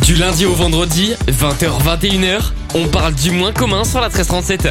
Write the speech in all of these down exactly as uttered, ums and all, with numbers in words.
Du lundi au vendredi, vingt heures vingt et une heures, on parle du moins commun sur la treize trente-sept.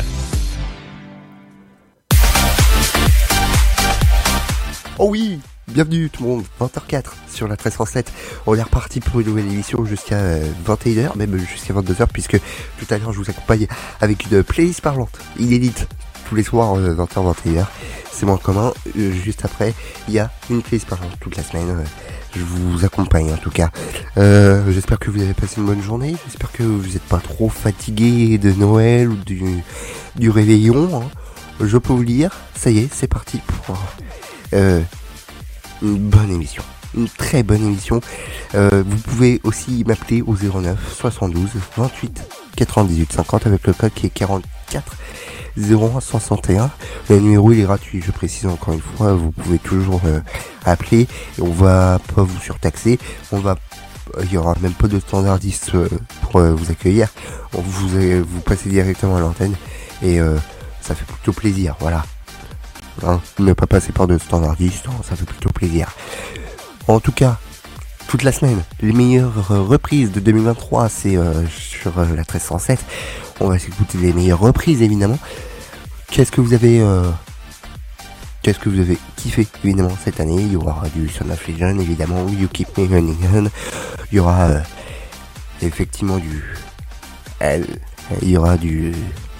Oh oui, bienvenue tout le monde, vingt heures quatre sur la treize trente-sept. On est reparti pour une nouvelle émission jusqu'à vingt et une heures, même jusqu'à vingt-deux heures, puisque tout à l'heure je vous accompagne avec une playlist parlante, inédite, tous les soirs vingt heures vingt et une heures. C'est moins commun. Juste après, il y a une playlist parlante toute la semaine. Je vous accompagne en tout cas. Euh, j'espère que vous avez passé une bonne journée. J'espère que vous n'êtes pas trop fatigué de Noël ou du, du réveillon. Hein. Je peux vous le dire, ça y est, c'est parti pour euh, une bonne émission. Une très bonne émission. Euh, vous pouvez aussi m'appeler au zéro neuf soixante-douze vingt-huit quatre-vingt-dix-huit cinquante avec le code qui est quarante-quatre zéro un soixante et un. Le numéro il est gratuit, je précise encore une fois, vous pouvez toujours euh, appeler et on va pas vous surtaxer, on va il y aura même pas de standardiste euh, pour euh, vous accueillir, on vous euh, vous passez directement à l'antenne et euh, ça fait plutôt plaisir, voilà. Hein, ne pas passer par de standardiste, hein, ça fait plutôt plaisir. En tout cas, toute la semaine, les meilleures euh, reprises de deux mille vingt-trois, c'est euh, sur euh, la treize cent sept. On va s'écouter les meilleures reprises évidemment. Qu'est-ce que vous avez euh, Qu'est-ce que vous avez kiffé évidemment cette année? Il y aura du Son of Legend évidemment, You Keep Me Running On. Il y aura euh, effectivement du elle, il y aura du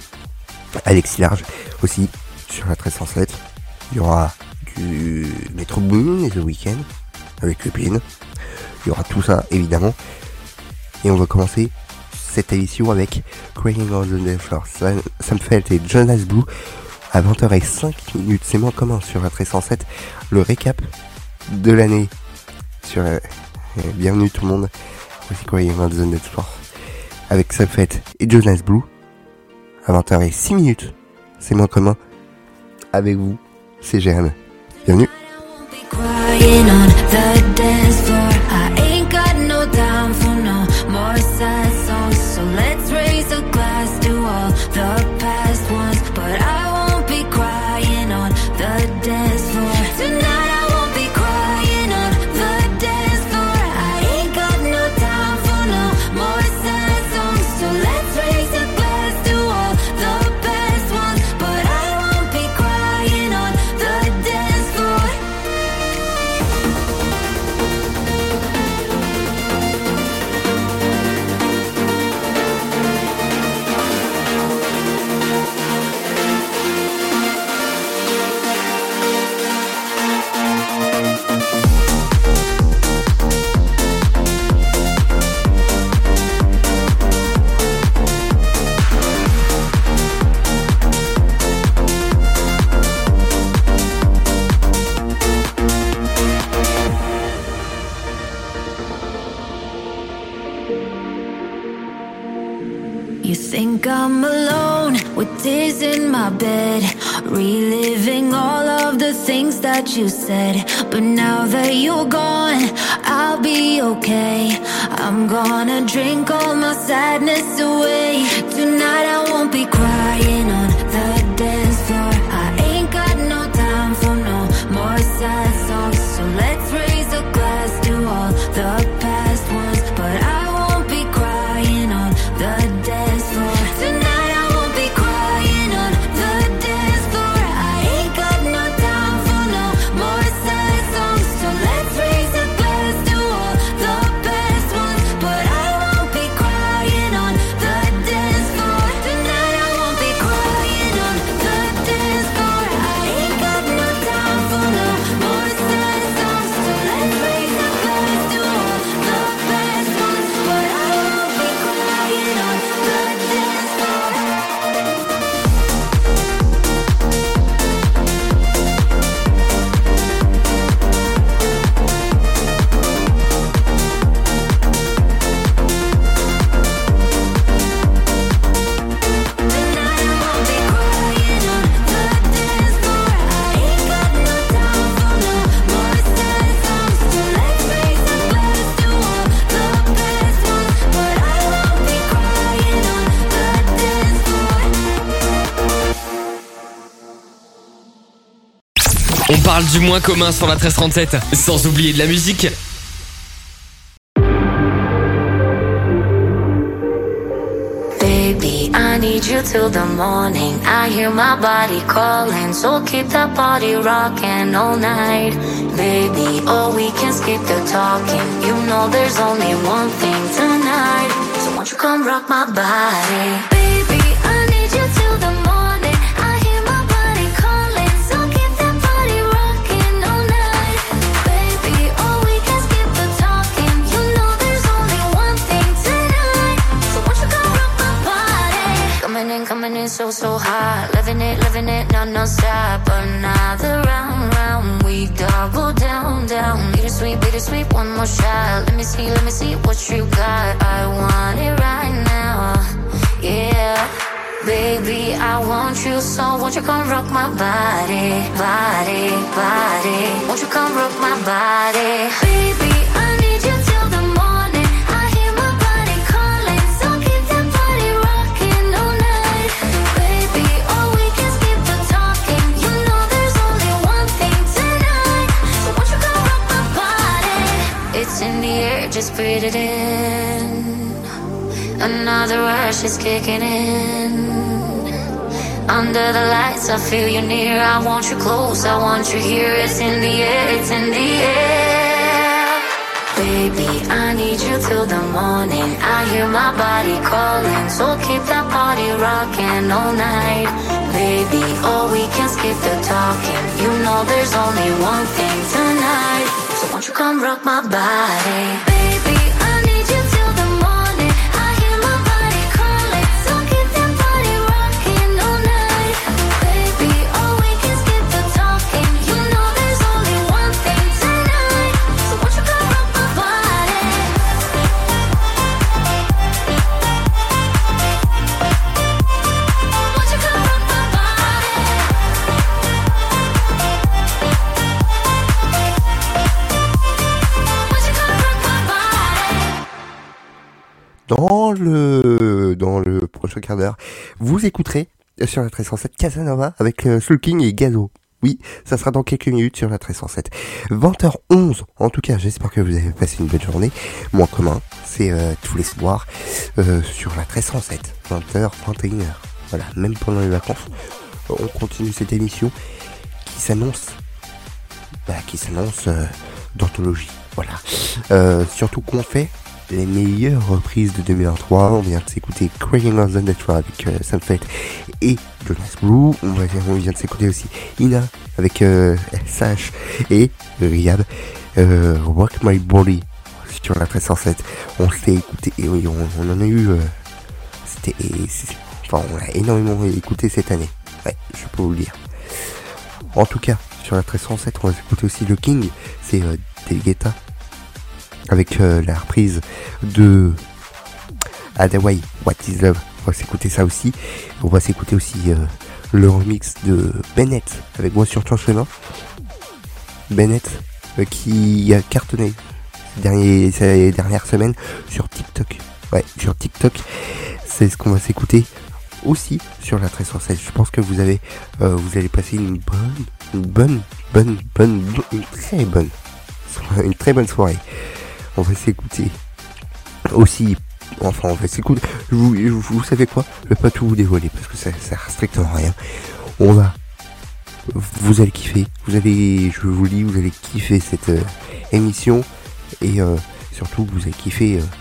Alexis Large aussi sur la treize cent sept. Il y aura du Metro Boomin et The Weeknd avec le pin. Il y aura tout ça évidemment. Et on va commencer cette émission avec Crying on the Dance Floor, Sam Feldt et Jonas Blue à vingt heures cinq minutes. C'est moins commun sur la treize cent sept. Le récap de l'année sur euh, bienvenue tout le monde. Voici Crying on the Dance Floor avec Sam Feldt et Jonas Blue à vingt heures six minutes. C'est moins commun avec vous. C'est Jérôme. Bienvenue. Crying on the dance floor. I ain't got no time for no more sad songs. So let's raise a glass to all the past ones. But I won't be crying on the dance floor. Tonight I won't be crying on the dance floor. I ain't got no time for no more sad songs. So let's raise a glass to all the past ones. But I won't be crying on the dance floor. You think I'm alone with tears in my bed, reliving all of the things that you said. But now that you're gone, I'll be okay. I'm gonna drink all my sadness away. Tonight I won't be crying on the dance floor. I ain't got no time for no more sad songs. So let's raise a glass to all the past ones. But I won't be crying on the dance floor. Tonight I won't be crying on the dance floor. I ain't got no time for no more sad songs. So let's raise a glass to all the best ones. But I won't be crying on the dance floor. Tonight I won't be crying on the dance floor. I ain't got no time for no more sad songs. So let's raise a glass to all the best ones. But I won't be crying on the dance floor. On parle du moins commun sur la treize trente-sept, sans oublier de la musique. need you till the morning. I hear my body calling, so keep that body rocking all night. Baby, oh, we can skip the talking. You know there's only one thing tonight. So won't you come rock my body? Baby, I need you till the morning. I hear my body calling, so keep that body rocking all night. Baby, oh, we can skip the talking. You know there's only one thing tonight. So won't you come rock my body? Coming in, coming in so, so hot. Living it, living it, no, no stop. Another round, round. We double down, down. Bittersweet, bittersweet, one more shot. Let me see, let me see what you got. I want it right now, yeah. Baby, I want you, so won't you come rock my body, body, body. Won't you come rock my body? Baby, I need you till the morning. I hear my body calling, so keep that body rocking all night. Baby, oh, we can skip the talking. You know there's only one thing tonight. So won't you come rock my body? It's in the air, just breathe it in. Another rush is kicking in. Under the lights, I feel you near. I want you close, I want you here. It's in the air, it's in the air. Baby, I need you till the morning. I hear my body calling, so keep that body rocking all night. Baby, oh, we can skip the talking. You know there's only one thing tonight. So won't you come rock my body? Baby, I need you till the morning. I hear my body calling, so keep that body rocking all night. Baby, oh, we can skip the talking. You know there's only one thing tonight. So won't you come rock my body? Won't you come rock my body? Won't you come rock my body? Dans le, dans le prochain quart d'heure, vous écouterez sur la treize cent sept Casanova avec euh, Soul King et Gazo. Oui, ça sera dans quelques minutes sur la treize cent sept. vingt heures onze, en tout cas, j'espère que vous avez passé une bonne journée. Moi, commun, c'est euh, tous les soirs euh, sur la treize cent sept, vingt heures, vingt et une heures. Voilà, même pendant les vacances, on continue cette émission qui s'annonce, bah, qui s'annonce euh, d'anthologie. Voilà, euh, surtout qu'on fait les meilleures reprises de deux mille vingt-trois. On vient de s'écouter Crying on the Network avec euh, Sam Fate et Jonas Blue. On, va, on vient de s'écouter aussi Ina avec euh, S H et Riyad, euh, Rock My Body sur la treize cent sept. On s'est écouté et oui, on, on en a eu euh, c'était c'est, enfin on l'a énormément écouté cette année, ouais, je peux vous le dire. En tout cas sur la treize cent sept, on va s'écouter aussi le King, c'est euh, David Guetta avec euh, la reprise de Adaway, What is Love. On va s'écouter ça aussi. On va s'écouter aussi euh, le remix de Bennett avec Moi sur ton chemin. Bennett euh, qui a cartonné ces, derniers, ces dernières semaines sur TikTok. Ouais, sur TikTok. C'est ce qu'on va s'écouter aussi sur la treize cent sept. Je pense que vous avez, euh, vous allez passer une bonne, une bonne, bonne, bonne, une très bonne, une très bonne soirée. On va s'écouter aussi, enfin on va s'écouter, vous, vous, vous savez quoi, je vais pas tout vous dévoiler parce que ça sert strictement à rien. On va, vous allez kiffer, vous allez, je vous le dis, vous allez kiffer cette euh, émission et euh, surtout vous allez kiffer euh,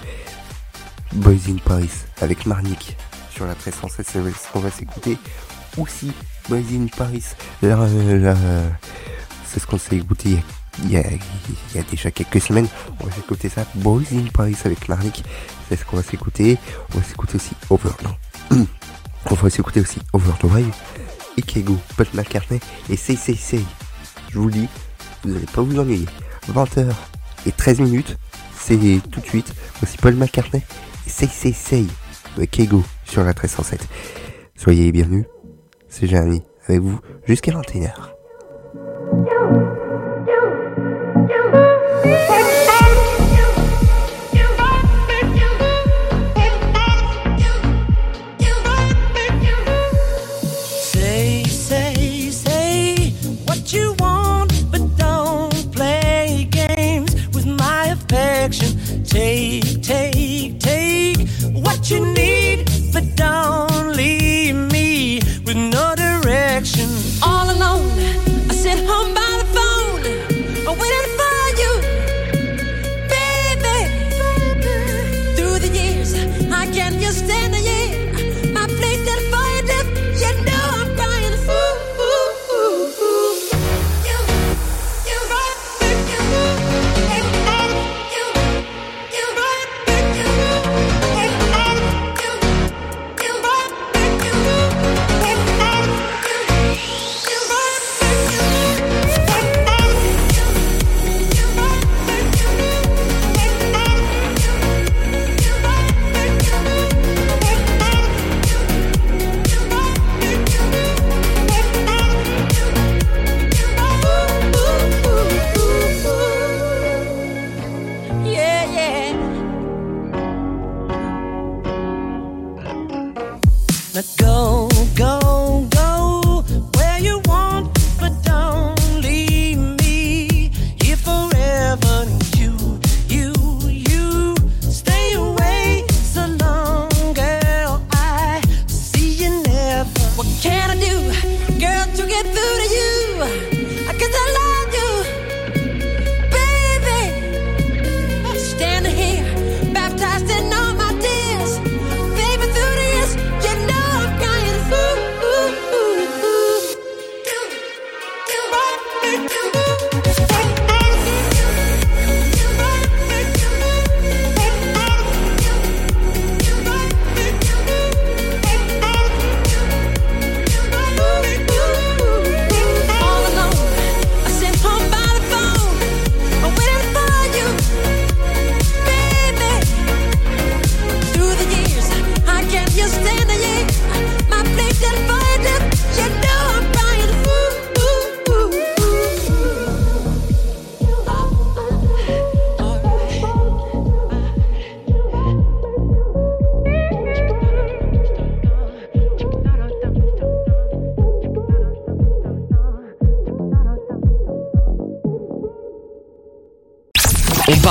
Boys in Paris avec Marnik sur la treize cent sept, c'est ce qu'on va s'écouter aussi. Boys in Paris, là, là, c'est ce qu'on s'est écouté Il y, a, il y a déjà quelques semaines. On va s'écouter ça, Boys in Paris avec Marnik, c'est ce qu'on va s'écouter. On va s'écouter aussi Over, non on va s'écouter aussi Over the Wire, Ikego, Paul McCartney et Say Say Say. Je vous le dis, vous n'allez pas vous ennuyer. Vingt heures et treize minutes, c'est tout de suite. Voici Paul McCartney et Say Say Say avec Ikego sur la treize cent sept. Soyez les bienvenus, c'est Jérémy avec vous jusqu'à vingt et une heures. Say, say, say what you want, but don't play games with my affection. Take, take, take what you need, but don't leave.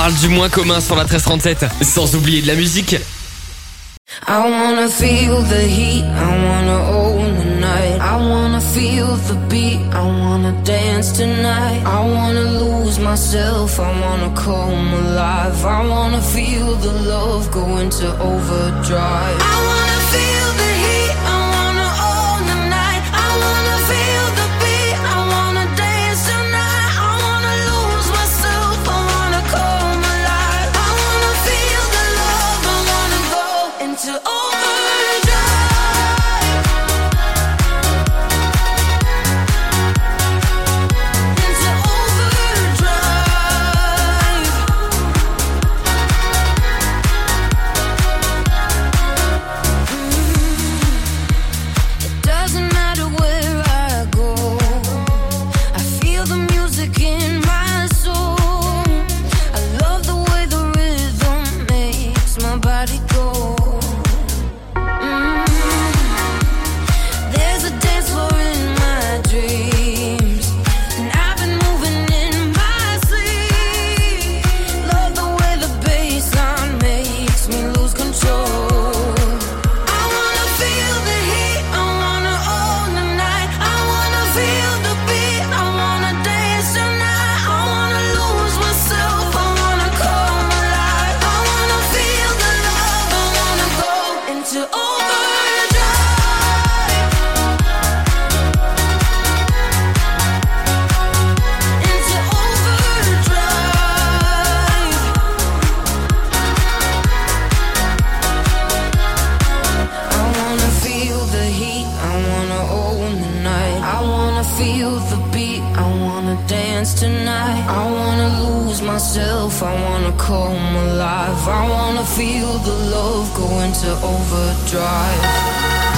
parle du moins commun sur la treize trente-sept, sans oublier de la musique. I wanna feel the heat, I wanna own the night. I wanna feel the beat, I wanna dance tonight. I wanna lose myself, I wanna come alive. I wanna feel the love go into overdrive. I wanna feel the heat, I wanna own the night. I wanna feel the beat, I wanna dance tonight. I wanna lose myself, I wanna come alive. I wanna feel the love, I wanna go into overdrive. Tonight, I wanna lose myself, I wanna come alive. I wanna feel the love go into overdrive.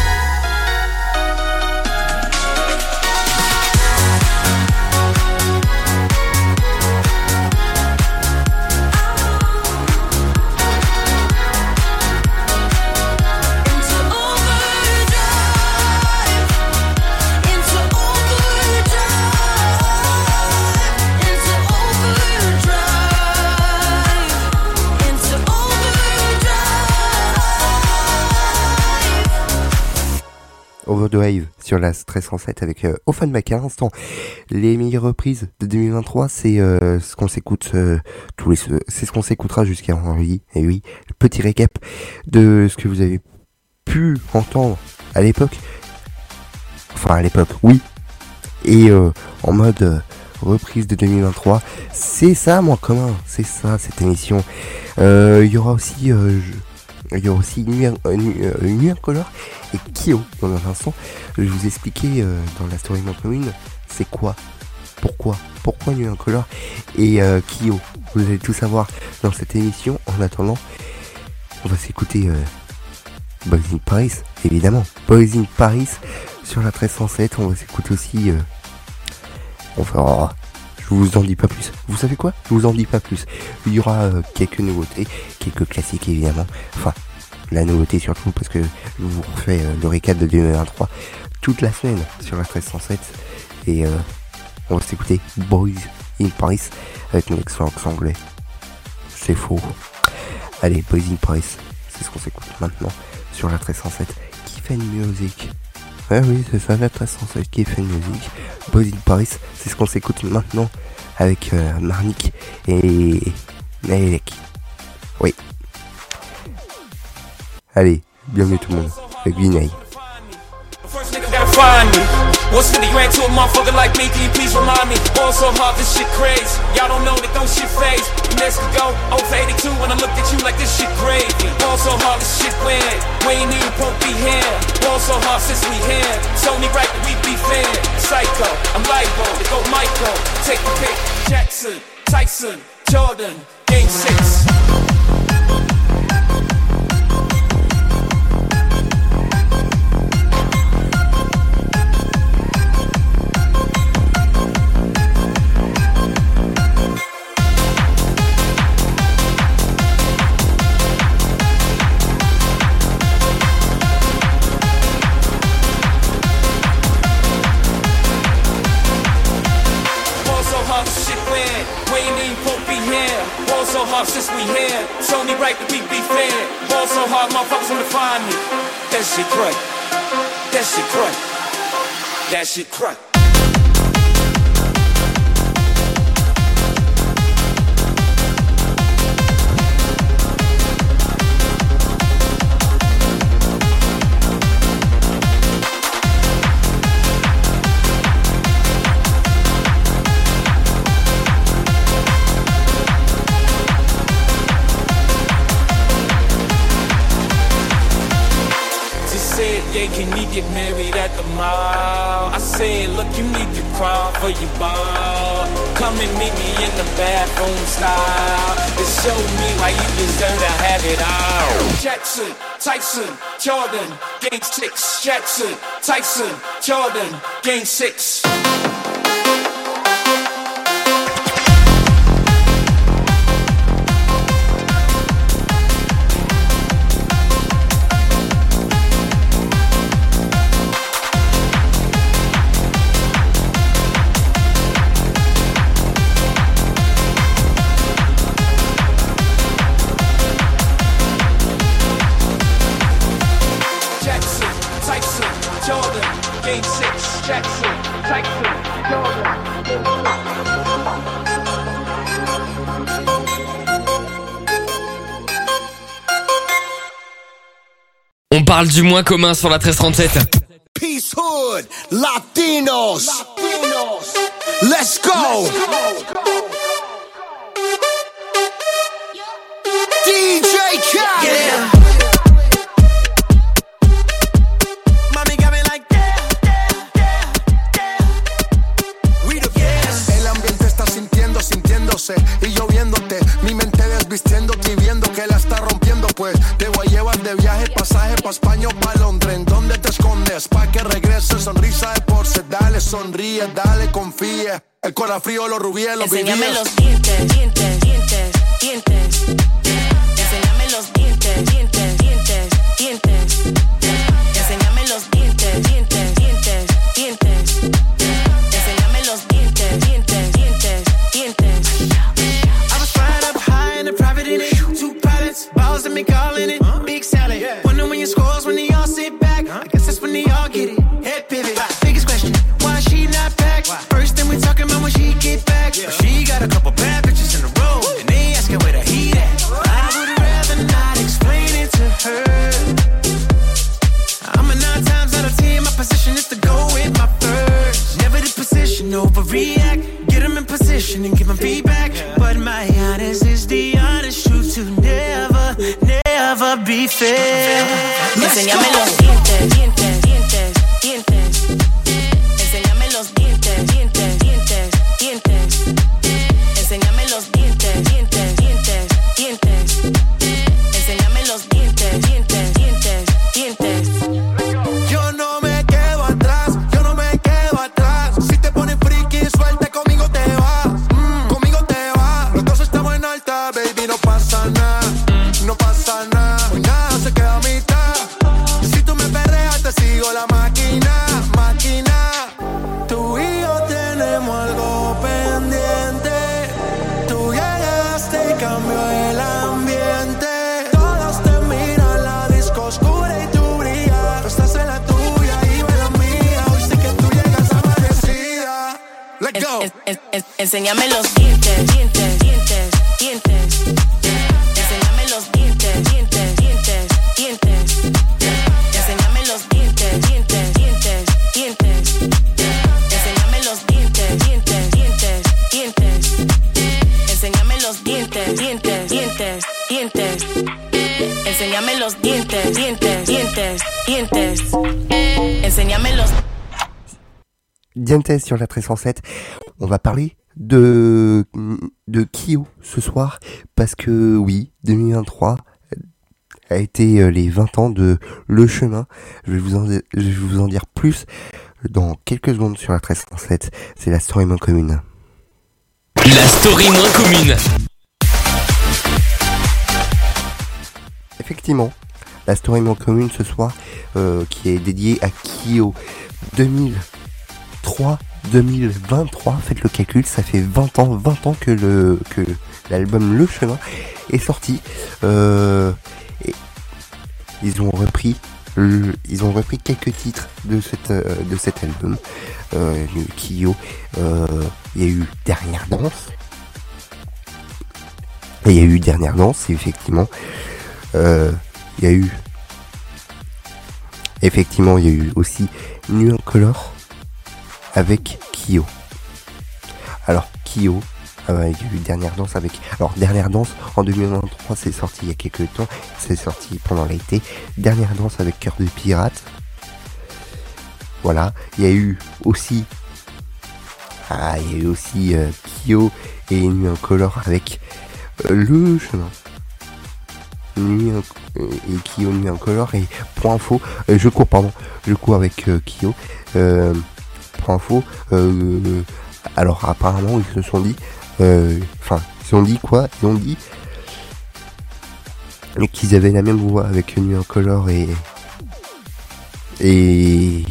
Overdrive sur la treize cent sept avec euh, Offenbach à l'instant. Les meilleures reprises de deux mille vingt-trois, c'est euh, ce qu'on s'écoute euh, tous les, c'est ce qu'on s'écoutera jusqu'à vendredi. Et oui, le petit récap de ce que vous avez pu entendre à l'époque. Enfin à l'époque, oui. Et euh, en mode euh, reprise de deux mille vingt-trois, c'est ça moins commun, c'est ça cette émission. Il euh, y aura aussi euh, je... Il y aura aussi Nuit Incolore et Kyo dans un instant. Je vais vous expliquer euh, dans la story moins commune c'est quoi, pourquoi, pourquoi Nuit Incolore et euh, Kyo. Vous allez tout savoir dans cette émission. En attendant, on va s'écouter euh, Boys in Paris, évidemment. Boys in Paris sur la treize cent sept. On va s'écouter aussi. Euh, on va. Oh, je vous en dis pas plus. Vous savez quoi? Je vous en dis pas plus. Il y aura euh, quelques nouveautés, quelques classiques évidemment. Enfin, la nouveauté surtout parce que je vous refais euh, le récap de deux mille vingt-trois toute la semaine sur la treize cent sept. Et euh, on va s'écouter Boys in Paris avec mon excellent accent anglais. C'est faux. Allez, Boys in Paris, c'est ce qu'on s'écoute maintenant sur la treize cent sept. Kiffen Music. Ouais, oui, c'est ça, la treize cent sept qui fait une musique. Boys in Paris, c'est ce qu'on s'écoute maintenant avec euh, Marnik et Naelek. Oui. Allez, bienvenue tout le monde avec Vinay. What's really ran to a motherfucker like me? Can you please remind me? All so hard, this shit crazy. Y'all don't know that don't shit phase. Next to go, oh for eighty-two when I looked at you like this shit gravy. All so hard, this shit weird. We ain't even won't be here. All so hard since we here. It's only right that we be fair. Psycho, I'm libo, to go Michael. Take the pick. Jackson, Tyson, Jordan, Game six. since we here. It's only right that we be fair. Ball so hard, motherfuckers wanna find me. That shit crack. That shit crack. That shit crack. Yeah, can we get married at the mall? I said, look, you need to crawl for your ball. Come and meet me in the bathroom style and show me why you deserve to have it all. Jackson, Tyson, Jordan, game six. Jackson, Tyson, Jordan, game six. On parle du moins commun sur la treize trente-sept. Peace Hood, Latinos, Latinos. Let's go. D J Khaled. Yeah. Mami got me like yeah, yeah, yeah, yeah. We the best. El ambiente está sintiendo, sintiéndose y yo viéndote, mi mente desvistiéndote y viendo que la está rompiendo, pues te voy a llevar de viaje, pasaje pa' España o pa' Londres. ¿En dónde te escondes? Pa' que regrese, sonrisa de porce. Dale, sonríe, dale, confía. El corazón frío, los rubíes, los vivíes. Enséñame los dientes, dientes, dientes, dientes. Enséñame los dientes, dientes, dientes, dientes. Enséñame los dientes, dientes, dientes, dientes. Enséñame los dientes, dientes, dientes, dientes. I was right up high in the private in it. Two pilots, balls and me calling it. Big salad. Wonder when your scores when they all sit back. I guess that's when they all get it. Head pivot. Biggest question, why she not back? First thing we talking about when she get back. She got a couple bad bitches in a row, and they asking where the heat at. I would rather not explain it to her. I'm a nine times out of ten, my position is to go with my first. Never the position, overreact. Get them in position and give them feedback. But my honest is the honest truth to never, never be fair. Enséñame los dientes, dientes, dientes, dientes. Enséñame los dientes, dientes, dientes, dientes. Enséñame los dientes, dientes, dientes, dientes. Enséñame los dientes, dientes, dientes, dientes. Yo no me quedo atrás, yo no me quedo atrás. Si te pones friki, suelta, conmigo te vas, mm, conmigo te vas. Los dos estamos en alta, baby, no pasa nada, no pasa nada. Hoy nada se queda a mitad. Si tú me perreas, te sigo la máquina, máquina. Tú y yo tenemos algo pendiente. Tú llegaste y cambió el ambiente. Todos te miran, la disco oscura y tú brillas. Tú estás en la tuya y yo en la mía. Hoy sé que tú llegas amanecida. Let's go. En- en- en- Enséñame los dientes, dientes, dientes, dientes. Enséñame los dientes, dientes, dientes, dientes. Enséñame los dientes, dientes, dientes, dientes. Enséñame los dientes, dientes, dientes, dientes. Enséñame los dientes, dientes, dientes, dientes. Enséñame los dientes, dientes, dientes, dientes. Enséñame los Dientes sur la treize cent sept. On va parler de, de Kyo ce soir parce que oui, deux mille vingt-trois a été les vingt ans de Le Chemin. Je vais vous en, je vais vous en dire plus dans quelques secondes sur la treize cent sept. C'est la story moins commune. La story moins commune. Effectivement, la story moins commune ce soir euh, qui est dédiée à Kyo. deux mille trois, deux mille vingt-trois, faites le calcul, ça fait vingt ans, vingt ans que le que l'album Le Chemin est sorti. Euh, et ils ont repris, le, ils ont repris quelques titres de cette euh, de cet album. Euh, Kyo, euh, il y a eu Dernière Danse. Et il y a eu Dernière Danse, effectivement. Euh, il y a eu effectivement il y a eu aussi Nuit Incolore avec Kyo. Alors Kyo, euh, il y a eu Dernière Danse avec. Alors Dernière Danse en deux mille vingt-trois, c'est sorti il y a quelques temps, c'est sorti pendant l'été. Dernière Danse avec Cœur de Pirate. Voilà, il y a eu aussi ah, il y a eu aussi euh, Kyo et Nuit Incolore avec euh, Le Chemin. Nuit euh, et Kyo, Nuit Incolore. Et pour info, euh, je cours pardon, je cours avec euh, Kyo. Euh, pour info, euh, alors apparemment ils se sont dit, enfin euh, ils ont dit quoi Ils ont dit qu'ils avaient la même voix avec Nuit Incolore et et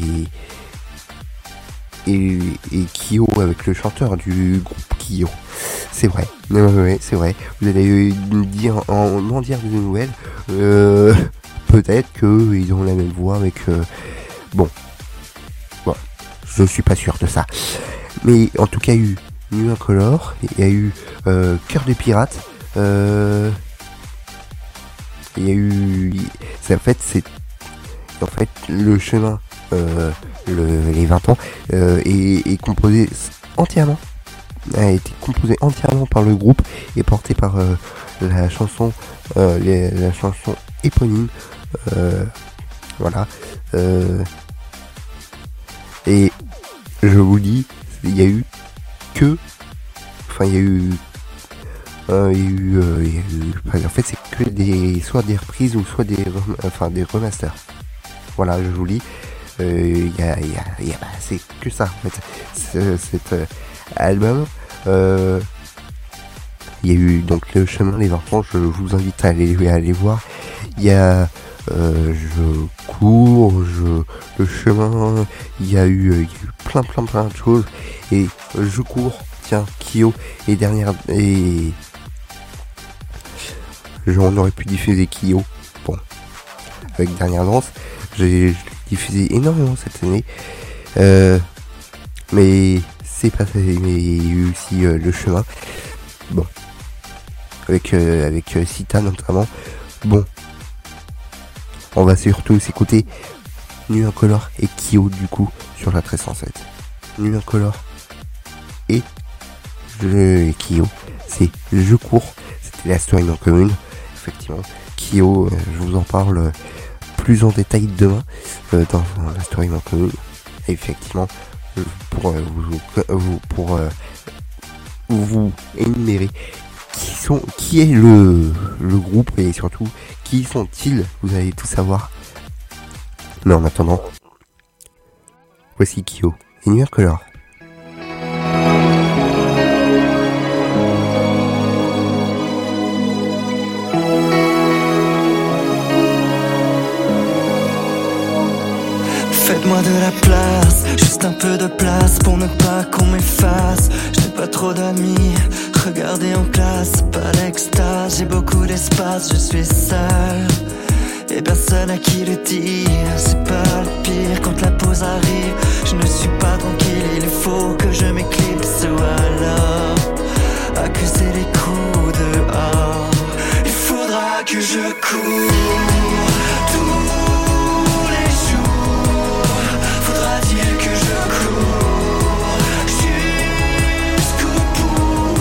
et, et Kyo avec le chanteur du groupe Kyo. C'est vrai, ouais, ouais, c'est vrai. Vous allez nous dire, en, en dire des nouvelles. Euh, peut-être que ils ont la même voix avec. Euh, bon, bon, je suis pas sûr de ça. Mais en tout cas, il y a eu Nuit Incolore, il y a eu euh, Cœur de Pirate. Euh, il y a eu, c'est en fait, c'est en fait le chemin. Euh, le, les vingt ans euh, est, est composé entièrement a été composé entièrement par le groupe et porté par euh, la chanson euh, les, la chanson éponyme euh, voilà euh, et je vous dis il y a eu que enfin il y a eu euh, il y a eu, euh, il y a eu en fait c'est que des soit des reprises ou soit des enfin des remasters. Voilà, je vous lis. Il euh, y a, y a, y a bah, c'est que ça en fait. C'est, cet euh, album. Il euh, y a eu donc Le Chemin, les vingt ans. Je vous invite à aller, à aller voir. Il y a euh, Je cours, je, Le Chemin. Il y a eu, y a eu plein, plein, plein de choses. Et euh, Je cours. Tiens, Kyo et dernière et on aurait pu diffuser Kyo. Bon, avec Dernière Danse. J'ai diffusé énormément cette année, euh, mais c'est pas ça. Mais il y a eu aussi euh, Le Chemin, bon, avec euh, avec euh, Sita notamment. Bon, on va surtout s'écouter Nuit Incolore et Kyo du coup sur la treize cent sept. Nuit Incolore et je, Kyo, c'est Je cours. C'était la story en commune, effectivement. Kyo, euh, je vous en parle. Euh, plus en détail demain euh, dans, dans la story en commune. Effectivement, pour euh, vous, vous pour euh, vous énumérer qui sont qui est le le groupe et surtout qui sont-ils, vous allez tout savoir. Mais en attendant, voici Kyo et Nuit Incolore. Faites-moi de la place, juste un peu de place pour ne pas qu'on m'efface. Je n'ai pas trop d'amis, regardez en classe, pas l'extase. J'ai beaucoup d'espace, je suis seul et personne à qui le dire. C'est pas le pire quand la pause arrive. Je ne suis pas tranquille, il faut que je m'éclipse ou alors accuser les coups dehors. Il faudra que je cours tous les jours. Faudra-t-il que je cours jusqu'au bout?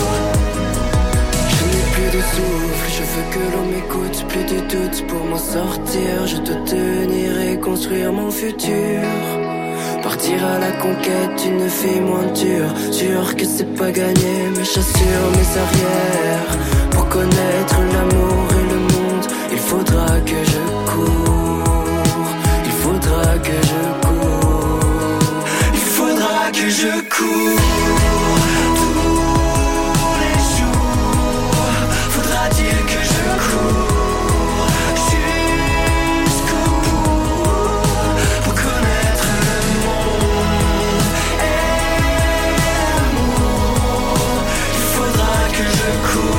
Je n'ai plus de souffle, je veux que l'on m'écoute. Plus de doute pour m'en sortir. Je dois tenir et construire mon futur. Partir à la conquête d'une vie moins dure. Sûr que c'est pas gagné, mais j'assure mes arrières. Pour connaître l'amour et le monde, il faudra que je cours. Il faudra que je cours. Il faudra que je cours tous les jours. Faudra-t-il que je cours jusqu'au bout pour connaître le monde et l'amour? Il faudra que je cours.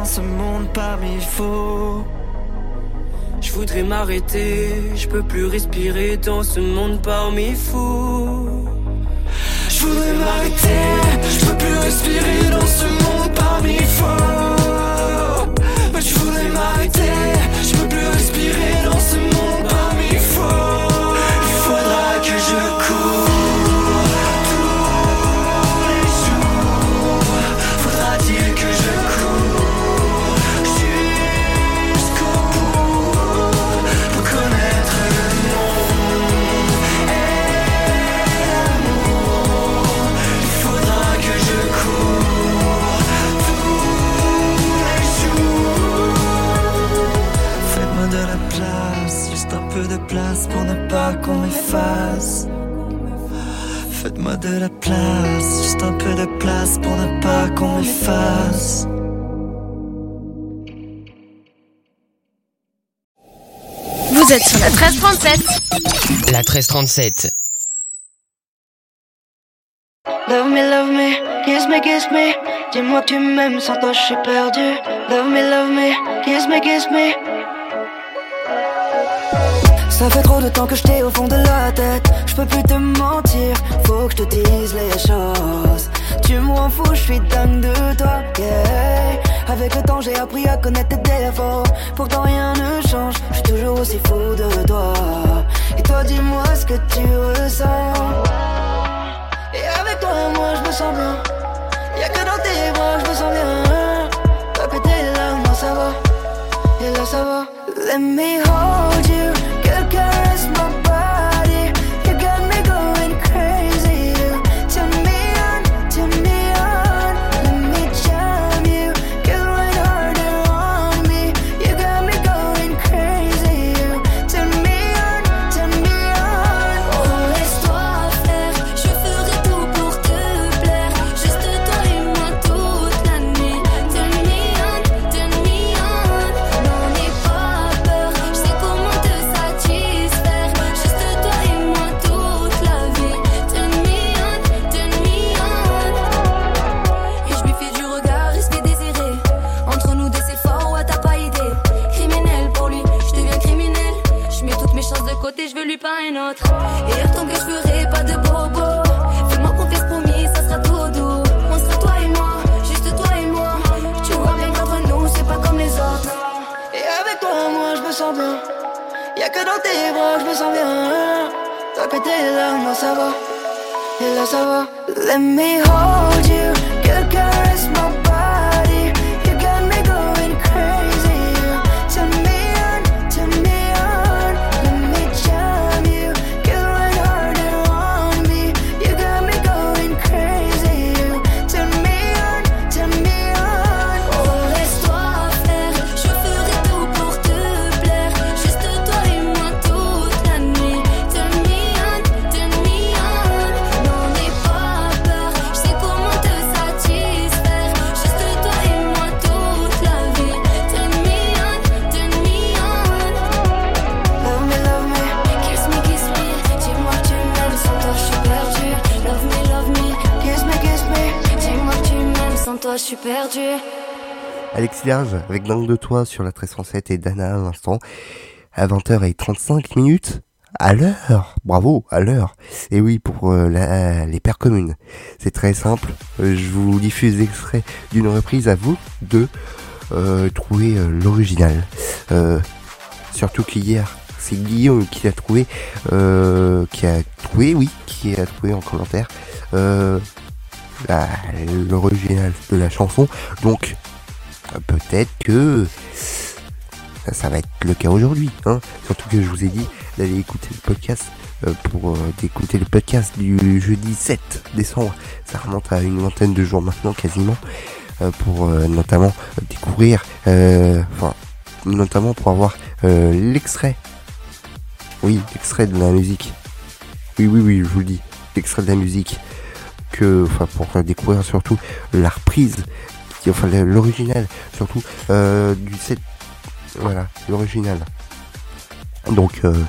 ce monde par mille faux. Je voudrais m'arrêter, je peux plus respirer dans ce monde parmi fous. Je voudrais m'arrêter, je peux plus respirer dans ce monde parmi faux. Mais je voudrais m'arrêter, je peux plus respirer dans ce monde parmi faux. Il faudra que je cours tous les jours. Faudra-t-il que je cours jusqu'au bout pour connaître le monde et l'amour. Il faudra que je cours tous les jours. Faites-moi de la place, juste un peu de place pour ne pas qu'on m'efface. Faites-moi de la place, juste un peu de place pour ne pas qu'on m'efface. Vous êtes sur la treize trente-sept. La treize trente-sept. Love me, love me, kiss me, kiss me. Dis-moi que tu m'aimes, sans toi je suis perdu. Love me, love me, kiss me, kiss me. Ça fait trop de temps que je t'ai au fond de la tête. Je peux plus te mentir, faut que je te dise les choses. Tu me rends fou, je suis dingue de toi, yeah. Avec le temps j'ai appris à connaître tes défauts. Pourtant rien ne change, je suis toujours aussi fou de toi. Et toi dis-moi ce que tu ressens. Et avec toi moi je me sens bien. Y'a que dans tes bras je me sens bien. Toi que t'es là, moi ça va. Et là ça va. Let me hold you. Girl caress my body. You got me going crazy. You turn me on, turn me on. Let me jam you. Girl right harder on me. You got me going crazy. You turn me on, turn me on. Oh, laisse-toi faire, je ferai tout pour te plaire. Juste toi et moi toute la nuit. Turn me on, turn me on. N'en aie pas peur, je sais comment te satisfaire. Juste toi et moi toute la vie. Turn me on, turn me on. Et je lui fais du regard, risqué désiré. Entre nous deux c'est fort, ouais t'as pas idée. Criminel pour lui, je deviens criminel. Je mets toutes mes chances de côté, je veux lui pas un autre. Et attends que je ferai pas de bobo. Fais-moi confiance promis, ça sera tout doux. On sera toi et moi, juste toi et moi. Tu vois bien qu'entre nous c'est pas comme les autres. Et avec toi moi je me sens bien. Y'a que dans tes bras je me sens bien. Toi que t'es là, moi ça va. Et là ça va. Let me hold you. Girl caress my body. You got me going crazy. You turn me on, turn me on. Let me jam you. Girl right harder on me. You got me going crazy. You turn me on, turn me on. Oh, laisse-toi faire, je ferai tout pour te plaire. Juste toi et moi toute la nuit. Turn me on, turn me on. N'en aie pas peur, je sais comment te satisfaire. Juste toi et moi toute la vie. Turn me on, turn me on. Love me, love me. Kiss me, kiss me, dis-moi que tu m'aimes, sans toi je suis perdu. Love me, love me, Kiss me, kiss me. dis-moi que tu m'aimes, sans toi je suis perdu. Alexis Large avec Dingue de toi sur la treize cent sept et Dana à l'instant. À vingt heures trente-cinq minutes. À l'heure. Bravo, à l'heure. Et oui, pour euh, la, les paires communes. C'est très simple. Euh, je vous diffuse l'extrait d'une reprise, à vous de euh, trouver euh, l'original. Euh, surtout qu'hier, c'est Guillaume qui l'a trouvé, euh, qui a trouvé, oui, qui a trouvé en commentaire euh, la- l'original de la chanson. Donc, euh, peut-être que ça, ça va être le cas aujourd'hui, hein. Surtout que je vous ai dit d'aller écouter le podcast euh, pour euh, d'écouter le podcast du jeudi sept décembre. Ça remonte à une vingtaine de jours maintenant quasiment, euh, pour euh, notamment euh, découvrir, euh, enfin notamment pour avoir euh, l'extrait. Oui, l'extrait de la musique. Oui, oui, oui, je vous le dis, l'extrait de la musique. Que, enfin, pour euh, découvrir surtout la reprise, qui, enfin le- l'original, surtout euh, du set. Voilà, l'original. Donc, euh,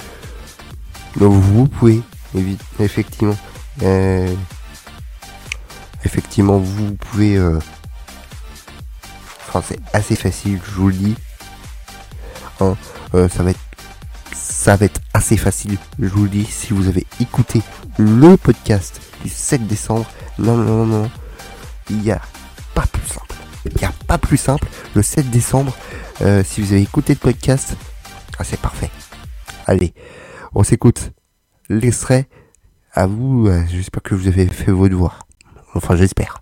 donc vous pouvez, évi- effectivement, euh, effectivement, vous pouvez, euh, Enfin, c'est assez facile, je vous le dis. Hein, euh, ça va être, ça va être assez facile, je vous le dis. Si vous avez écouté le podcast du sept décembre, non, non, non, non, il n'y a pas plus simple. Il n'y a pas plus simple. Le sept décembre, euh, si vous avez écouté le podcast, ah, c'est parfait. Allez, on s'écoute l'extrait. À vous, euh, j'espère que vous avez fait vos devoirs. Enfin, j'espère.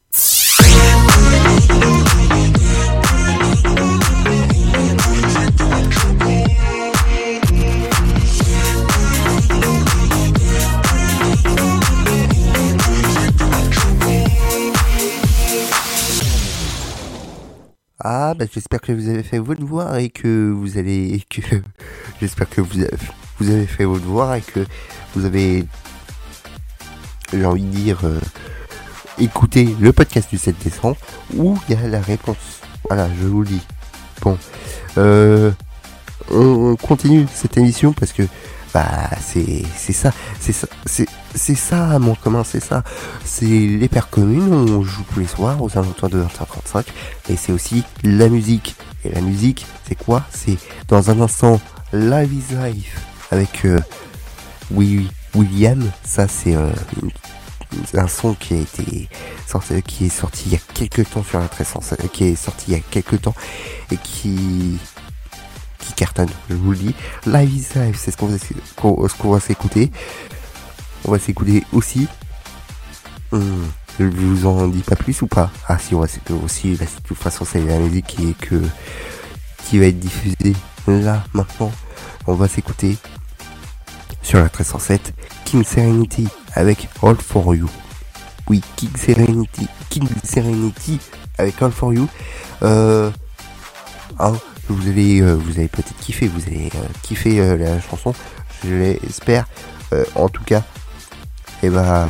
Ah, bah, j'espère que vous avez fait vos devoirs et que vous allez, et que, j'espère que vous avez, vous avez fait vos devoirs et que vous avez, j'ai envie de dire, euh, écouté le podcast du sept décembre où il y a la réponse. Voilà, je vous le dis. Bon, euh, on, on continue cette émission parce que, bah, c'est, c'est ça, c'est ça, c'est, c'est ça, mon commun, c'est ça. C'est les paires communes, on joue tous les soirs aux alentours de vingt heures trente-cinq. Et c'est aussi la musique. Et la musique, c'est quoi? C'est dans un instant Live is Life avec euh, oui, William. Ça, c'est euh, un son qui a été sorti, qui est sorti il y a quelques temps sur la treize cent sept, qui est sorti il y a quelques temps et qui qui cartonne, je vous le dis. Live is Life, c'est ce qu'on va, ce qu'on va s'écouter. On va s'écouter aussi. Hum, je vous en dis pas plus ou pas? Ah si, on va s'écouter aussi. Là, de toute façon, c'est la musique qui est que qui va être diffusée là maintenant. On va s'écouter sur la treize cent sept King Serenity avec All For You. Oui, King Serenity, King Serenity avec All For You. Euh, hein, vous allez, euh, vous allez peut-être kiffer, vous allez euh, kiffer euh, la chanson. Je l'espère. Euh, en tout cas, et eh bah,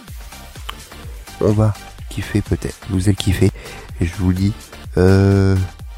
on va kiffer peut-être. Vous allez kiffer, et je vous le dis. Euh,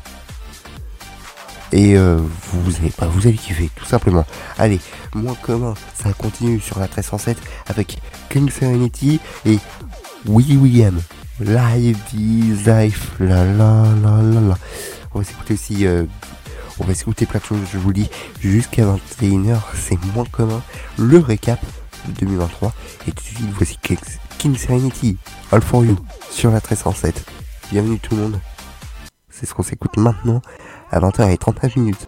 et euh, vous allez pas, vous allez kiffer, tout simplement. Allez, moins commun, ça continue sur la treize cent sept avec King Serenity et Willy William. Live is Life, la la la la la. On va s'écouter aussi, euh, on va s'écouter plein de choses, je vous le dis, jusqu'à vingt et une heures, c'est moins commun. Le récap de deux mille vingt-trois, et tout de suite, voici King Serenity, All For You, sur la treize cent sept. Bienvenue tout le monde. C'est ce qu'on s'écoute maintenant, à vingt heures trente-neuf minutes.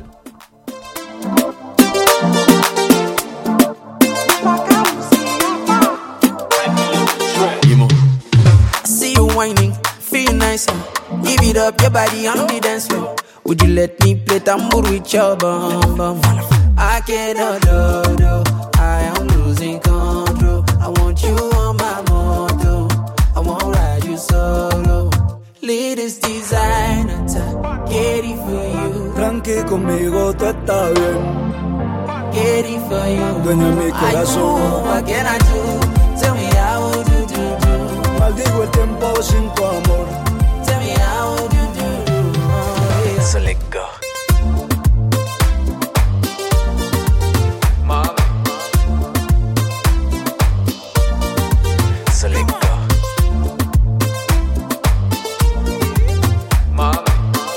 See you whining, feel nice. Give it up, your body on the dance floor. Would you let me play tambour with your bum bum? I cannot do, do. I am losing control. I want you on my moto. I won't ride you solo. Latest designer, get it for you. Tranqui conmigo, tú estás bien. Get it for you. Dueña mi corazón. I know, what can I do? Tell me how do do do. Maldigo el tiempo sin tu amor. Tell me how do do do. Oh, yeah. So let go. Mama. So let go. Mama.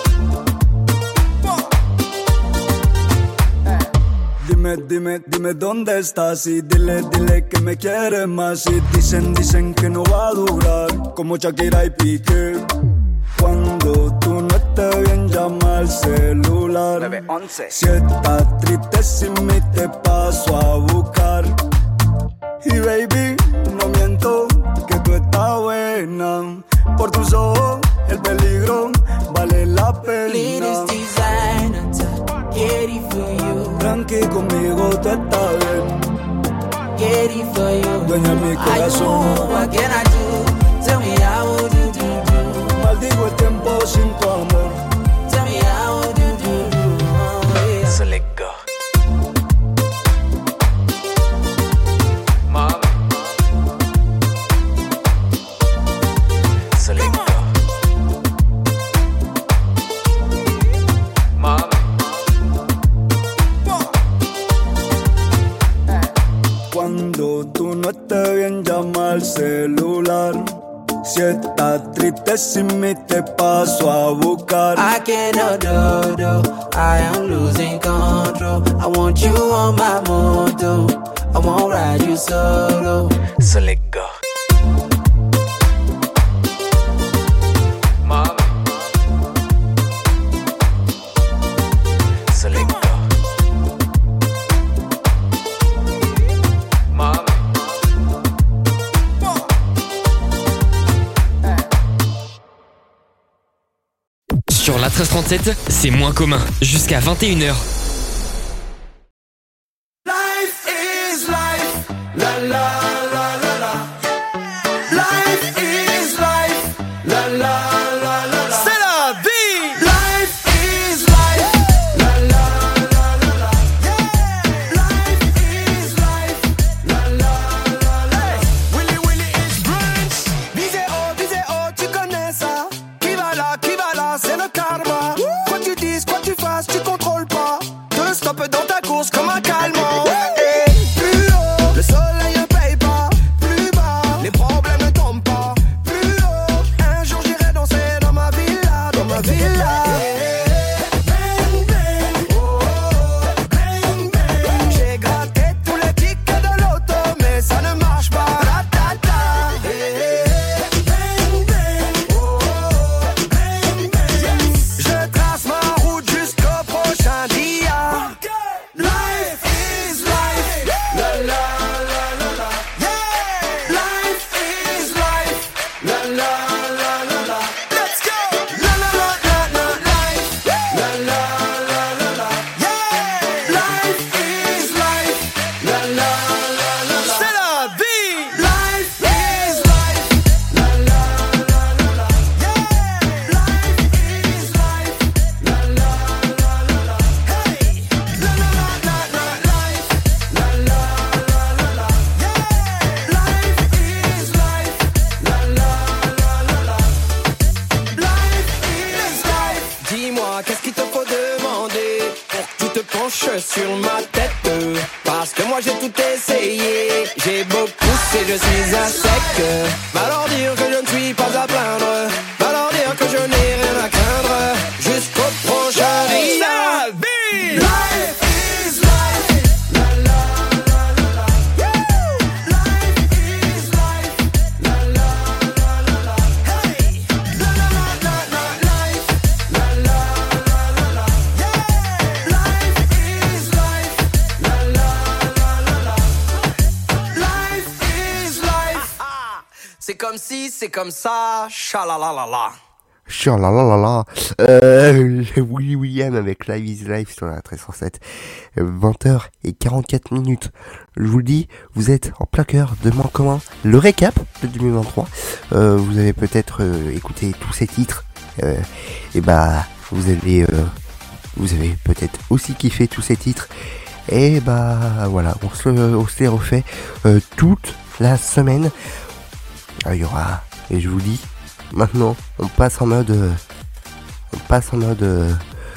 Dime, dime, dime dónde estás y dile, dile que me quieres más. Y dicen, dicen que no va a durar como Shakira y Piqué. Cuando tú no estés bien, llama al celular. nueve once. Si estás triste sin mí, te paso a buscar. Y baby, no miento que tú estás buena. Por tus ojos, el peligro vale la pena. Latest designer, get it for you. Tranqui conmigo, tú estás bien. Get it for you. Dueña mi corazón. I know, what can I do? Tell me how do do do. Maldigo el tiempo sin tu amor. Tell me how do do do. Oh, yeah. So let go. Mama. So let go. Mama. Cuando tú no estés bien, llama al celular. Si estás triste sin mí te paso a buscar. I cannot do, do, I am losing control. I want you on my moto, I won't ride you solo. So let go. Sur la treize trente-sept, c'est moins commun, jusqu'à vingt et une heures. Life is life, la la la la la. Life is life, la la la la la. C'est la vie. Life is life, la la la la la. Life is life, la la la la la. Willy Willy is brunch. Viseo, viseo, tu connais ça. Qui va là, qui va là, c'est le karma. Quoi tu dises, quoi tu fasses, tu contrôles pas. Te stoppe dans ta course comme un calmant. Et plus haut, le soleil ne paye pas. Plus bas, les problèmes ne tombent pas. Plus haut, un jour j'irai danser dans ma villa, dans ma villa. Bang bang, oh oh, bang bang. J'ai gratté tous les tickets de l'auto, mais ça ne marche pas. Ta ta ta. Bang bang, oh oh, bang bang. Je trace ma route jusqu'au prochain dia. Life is life, la la la la la. Yeah, life is life, la la la la la. Let's go. La la la la la life, la la la la la. Yeah, life is life, la la la la la. C'est la vie. Life is life, la la la la la. Yeah, life is life, la la la la la. Hey, la la la la la life, la la la la la. Yeah, life is life, la la la la la. Life is life. Dis-moi, qu'est-ce qu'il te faut demander pour que tu te penches sur ma tête? Parce que moi j'ai tout essayé, j'ai beau pousser, je suis un sec. Va leur dire que je ne suis pas à plaindre, va leur dire que je n'ai rien à craindre. Jusqu'au prochain dia. Life is life, la la la la la. Yeah, life is life, la la la la la. Hey, la la la la la life, la la la la la. Yeah, life is life, la la la la la. Life is life. C'est comme si, c'est comme ça, chalalalala. Sure, la la la la. Euh, Willy William avec Live is Life sur la treize cent sept. vingt heures et quarante-quatre minutes. Je vous le dis, vous êtes en plein cœur de Moins Commun. Le récap de deux mille vingt-trois. Euh, vous avez peut-être euh, écouté tous ces titres. Euh, et bah, vous avez, euh, vous avez peut-être aussi kiffé tous ces titres. Et bah, voilà, on se, on se les refait euh, toute la semaine. Alors, il y aura, et je vous dis, maintenant, on passe en mode, euh, on passe en mode, euh,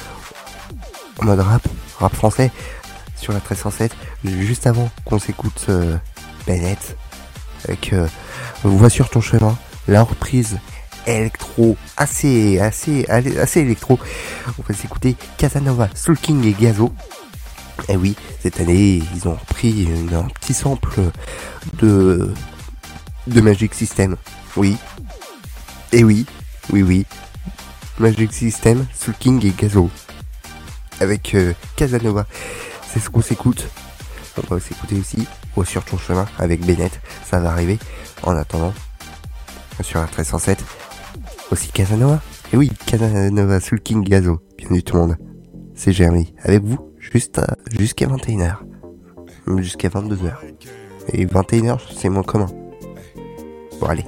en mode rap, rap français sur la treize cent sept. Juste avant qu'on s'écoute euh, Bennett avec euh, Vois sur ton chemin, la reprise électro assez, assez, assez électro. On va s'écouter Casanova, Soul King et Gazo. Et oui, cette année, ils ont repris une, un petit sample de de Magic System. Oui. Et oui, oui, oui. Magic System, Soul King et Gazo. Avec euh, Casanova. C'est ce qu'on s'écoute. On va s'écouter aussi Vois sur ton chemin avec Bennett. Ça va arriver. En attendant, sur la treize cent sept, aussi Casanova. Et oui, Casanova, Soul King, Gazo. Bienvenue tout le monde. C'est Jérémy. Avec vous, juste à, jusqu'à vingt et une heures. Jusqu'à vingt-deux heures. Et vingt et une heures, c'est moins commun. Bon, allez.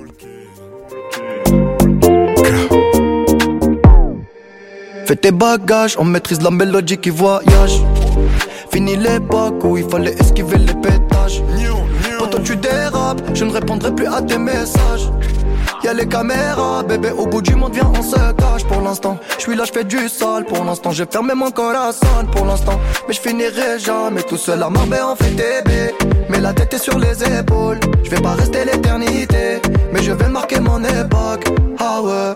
Fais tes bagages, on maîtrise la mélodie qui voyage. Fini l'époque où il fallait esquiver les pétages. Quand tu dérapes, je ne répondrai plus à tes messages. Y'a les caméras, bébé, au bout du monde, viens, on se cache. Pour l'instant, je suis là, je fais du sale. Pour l'instant, j'ai fermé mon corazon. Pour l'instant, mais je finirai jamais tout seul à Marbella en fait bébé. Mais la tête est sur les épaules. Je vais pas rester l'éternité, mais je vais marquer mon époque. Ah ouais.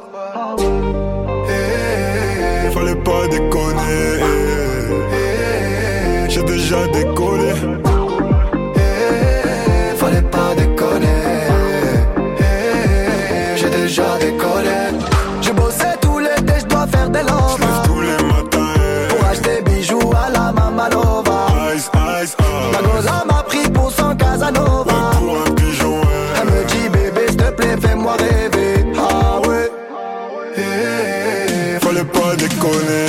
Hey, fallait pas déconner. Hey, j'ai déjà décollé. Hey, fallait pas déconner. Hey, j'ai déjà décollé. J'ai bossé tout l'été, je dois faire des lovas. J'lève tous les matins. Hey. Pour acheter bijoux à la Mamalova. Ice, ice, ice. La goza m'a pris pour son Casanova. Ouais, pour un pigeon, ouais. Elle me dit bébé s'il te plaît fais-moi rêver. Ah ouais. Hey, fallait pas déconner.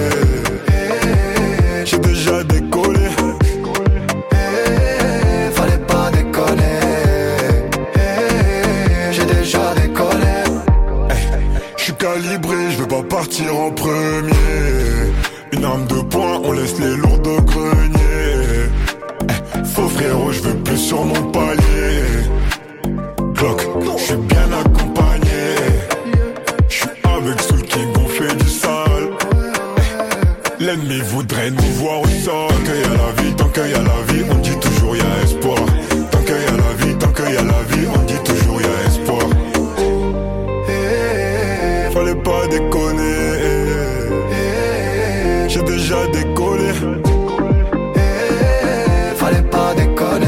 Hey, j'ai déjà décollé. Hey, fallait pas déconner. Hey, j'ai déjà décollé. Je suis calibré, je veux pas partir en premier. Une arme de poing, on laisse les lourds de grenier. Faux frérot, je veux plus sur mon palier. Clock, je suis bien accompagné. Je suis avec Soul King, on fait du sale. L'ennemi voudrait nous voir au sol. Tant qu'il y a la vie, tant qu'il y a la vie, on dit toujours y a espoir. Tant qu'il y a la vie, tant qu'il y a la vie, on dit toujours y a espoir. Hey, fallait pas déconner. Hey, j'ai déjà décollé. Hey, fallait pas déconner.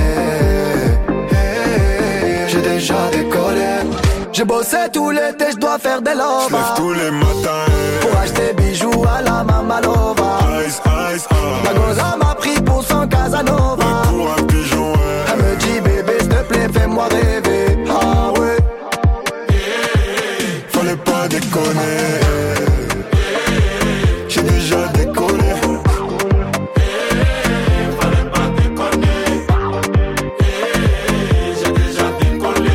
Hey, j'ai déjà décollé. J'ai bossé tout l'été, je dois faire des lovas. J'lève tous les matins. Pour acheter bijoux à la Mamalova. Ice, ice, ice. La goza m'a pris pour son Casanova. Ouais, pour un pigeon, ouais. Elle me dit bébé s'il te plaît fais-moi rêver. Ah ouais. Fallait pas déconner. J'ai déjà décollé. Fallait pas déconner. J'ai déjà décollé.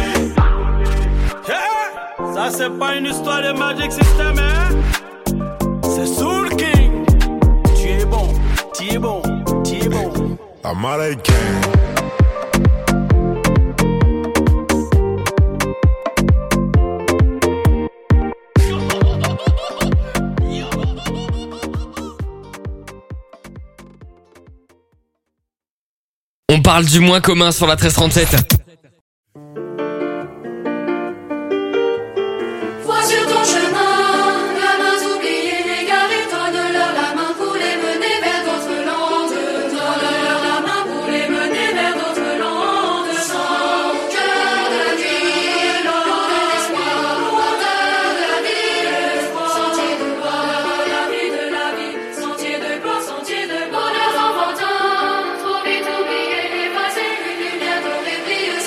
Hey, ça c'est pas une histoire de Magic System, hein. C'est Soul King. Tu es bon, tu es bon, tu es bon. Américain. On parle du moins commun sur la treize trente-sept. Vois sur ton chemin, gamins oubliés, égarés-toi de leur la main pour les mener vers d'autres landes. Donne-leur la main pour les mener vers d'autres landes. Sans cœur de la vie, loin de l'espoir, loin de la vie, sentier de gloire, la vie de la vie, sentier de gloire, sentier de bonheur enfantin, trop vite oublié, effacé, une lumière dorée brille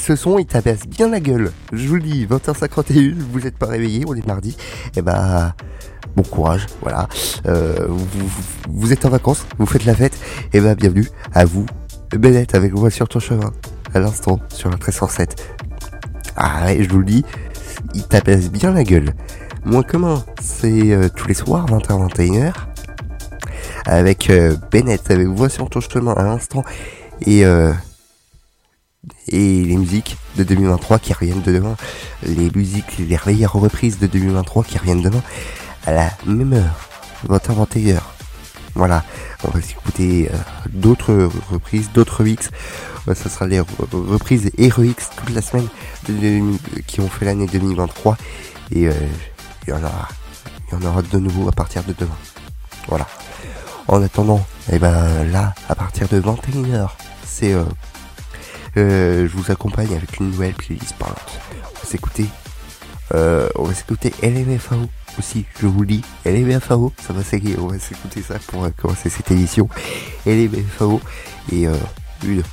ce son il tabasse bien la gueule. Je vous le dis, vingt heures cinquante et un, vous êtes pas réveillés, on est mardi. Et bah, bon courage, voilà. Euh, vous, vous, vous êtes en vacances, vous faites la fête. Et bah, bienvenue à vous, Bennett, avec Voix sur ton chemin. À l'instant, sur la treize cent sept. Ah ouais, je vous le dis, il tabasse bien la gueule. Moins commun, c'est euh, tous les soirs, vingt heures vingt et une heures. Avec euh, Bennett, avec Voix sur ton chemin à l'instant. Et euh, et les musiques de deux mille vingt-trois qui reviennent de demain, les musiques, les meilleures reprises de deux mille vingt-trois qui reviennent demain à la même heure, vingt heures vingt et une heures. Voilà, on va s'écouter euh, d'autres reprises, d'autres remix. Euh, ça sera les re- reprises et remix toute la semaine de, de, qui ont fait l'année deux mille vingt-trois. Et euh, il y en aura, il y en aura de nouveau à partir de demain. Voilà. En attendant, et eh ben là, à partir de vingt et une heures, c'est euh, Euh, je vous accompagne avec une nouvelle playlist parlante. On va s'écouter, euh, on va s'écouter L M F A O aussi, je vous le dis, L M F A O, ça va s'écouter, on va s'écouter ça pour euh, commencer cette édition. L M F A O et euh, une,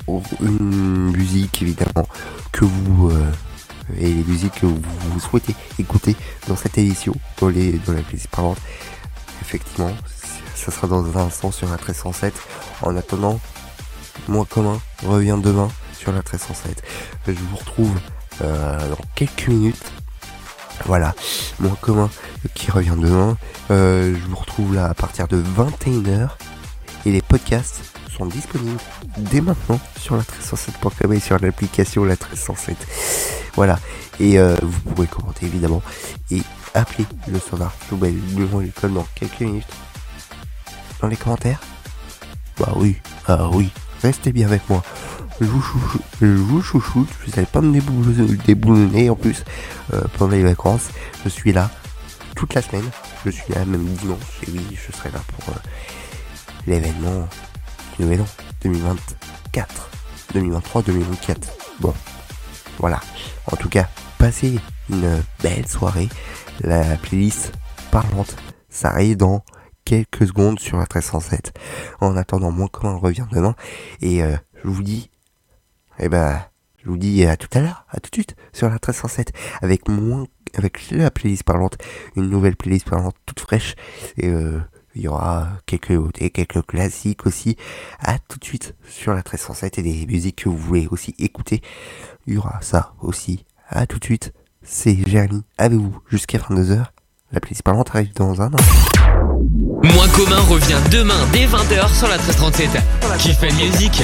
une musique évidemment que vous euh, et les musiques que vous, vous souhaitez écouter dans cette édition, dans les dans la playlist parlante. Effectivement, ça sera dans un instant sur la treize cent sept. En attendant, Moins commun revient demain sur la treize cent sept. Je vous retrouve euh, dans quelques minutes. Voilà, Moins commun qui revient demain. Euh, je vous retrouve là à partir de vingt et une heures. Et les podcasts sont disponibles dès maintenant sur la treize cent sept point com et sur l'application la treize cent sept. Voilà, et euh, vous pourrez commenter évidemment. Et appeler le standard. Je vous mets le numéro du code dans quelques minutes. Dans les commentaires. Bah oui, ah oui. Restez bien avec moi. Je vous chouchoute, je vous chouchoute, vous allez pas me déboulonner, déboulonner en plus euh, pendant les vacances. Je suis là toute la semaine. Je suis là même dimanche. Et oui, je serai là pour euh, l'événement du Nouvel An deux mille vingt-quatre, deux mille vingt-trois, deux mille vingt-quatre. Bon, voilà. En tout cas, passez une belle soirée. La playlist parlante, ça arrive dans quelques secondes sur la treize cent sept. En attendant, Moins commun revient demain. Et euh, je vous dis, eh ben, je vous dis à tout à l'heure, à tout de suite sur la treize cent sept avec moins, avec la playlist parlante, une nouvelle playlist parlante toute fraîche. Et euh, il y aura quelques et quelques classiques aussi. À tout de suite sur la treize cent sept et des musiques que vous voulez aussi écouter. Il y aura ça aussi. À tout de suite. C'est Jérémy avec vous jusqu'à vingt-deux heures. La playlist parlante arrive dans un an. Moins commun revient demain dès vingt heures sur la treize trente-sept. Qui fait musique.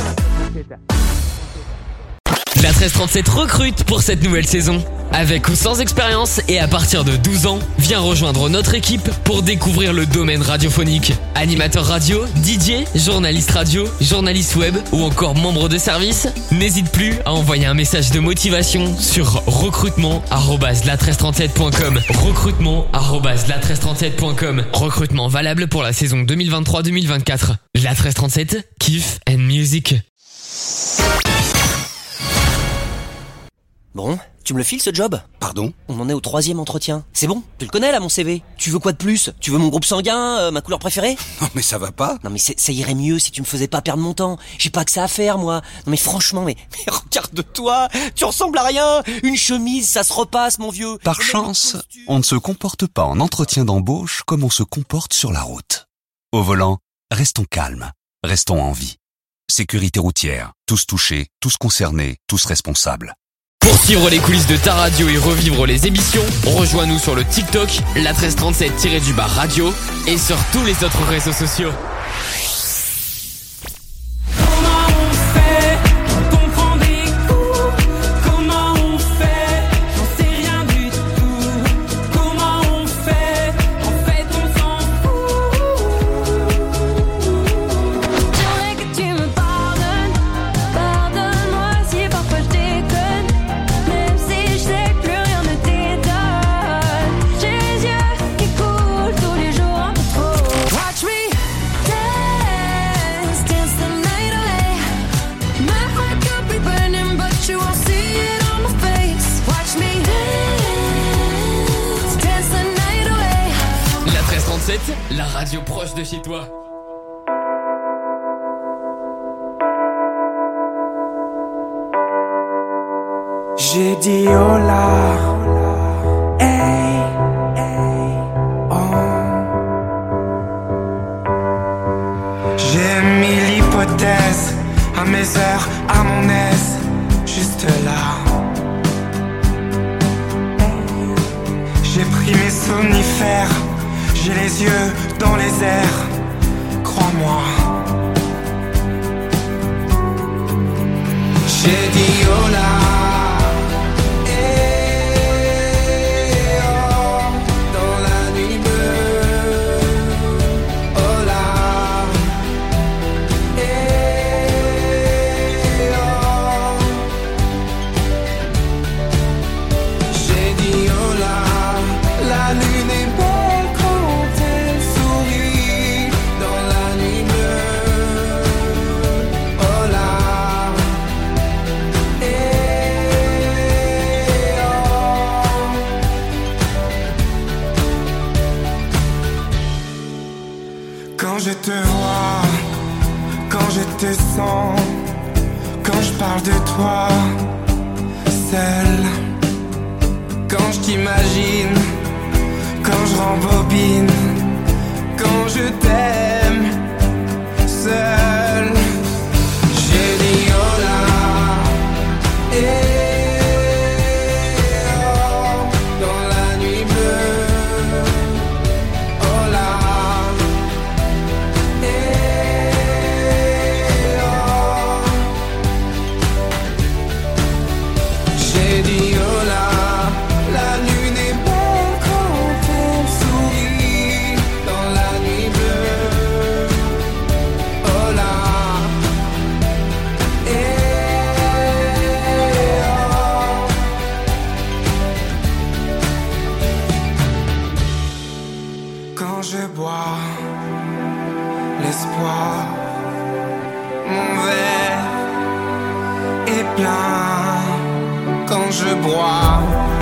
La treize trente-sept recrute pour cette nouvelle saison. Avec ou sans expérience et à partir de douze ans, viens rejoindre notre équipe pour découvrir le domaine radiophonique. Animateur radio, D J, journaliste radio, journaliste web ou encore membre de service, n'hésite plus à envoyer un message de motivation sur recrutement arobase la treize trente-sept point com. recrutement arobase la treize trente-sept point com. Recrutement valable pour la saison deux mille vingt-trois deux mille vingt-quatre. La treize trente-sept, kiff and music. Bon, tu me le files ce job ? Pardon ? On en est au troisième entretien. C'est bon, tu le connais là mon C V. Tu veux quoi de plus ? Tu veux mon groupe sanguin, euh, ma couleur préférée ? Non mais ça va pas. Non mais ça irait mieux si tu me faisais pas perdre mon temps. J'ai pas que ça à faire moi. Non mais franchement, mais, mais regarde-toi, tu ressembles à rien. Une chemise, ça se repasse mon vieux. Par chance, on ne se comporte pas en entretien d'embauche comme on se comporte sur la route. Au volant, restons calmes, restons en vie. Sécurité routière, tous touchés, tous concernés, tous responsables. Pour suivre les coulisses de ta radio et revivre les émissions, rejoins-nous sur le TikTok, la treize trente-sept-du-bas radio et sur tous les autres réseaux sociaux. Comment on fait quand on prend des coups ? Comment on fait ? J'en sais rien du tout. Comment on fait ? En fait on s'en fout. J'aimerais que tu me pardonnes. Pardonne-moi si parfois je déconne. Même si je sais que plus rien ne t'étonne. J'ai les yeux qui coulent tous les jours un peu trop. Watch me dance, dance the night away. My heart could be burning, but you won't see it on my face. Watch me dance, dance the night away. La treize trente-sept, la radio proche de chez toi. J'ai dit hola, hey, hey, oh. J'ai mis l'hypothèse à mes heures, à mon aise, juste là. J'ai pris mes somnifères, j'ai les yeux dans les airs, crois-moi. J'ai dit hola, eh, oh, dans la nuit bleue, hola, eh, oh. J'ai dit hola, la lune est belle quand elle sourit dans la nuit bleue, hola. Quand je te vois, quand je te sens, quand je parle de toi, seul, quand je t'imagine, quand je rembobine, quand je t'aime, seul, j'ai dit hola, eh, oh, dans la nuit bleue, hola. J'ai dit hola, la lune est belle quand elle sourit dans la nuit bleue, hola, eh, oh. Quand je bois l'espoir, mon verre est plein. Quand je bois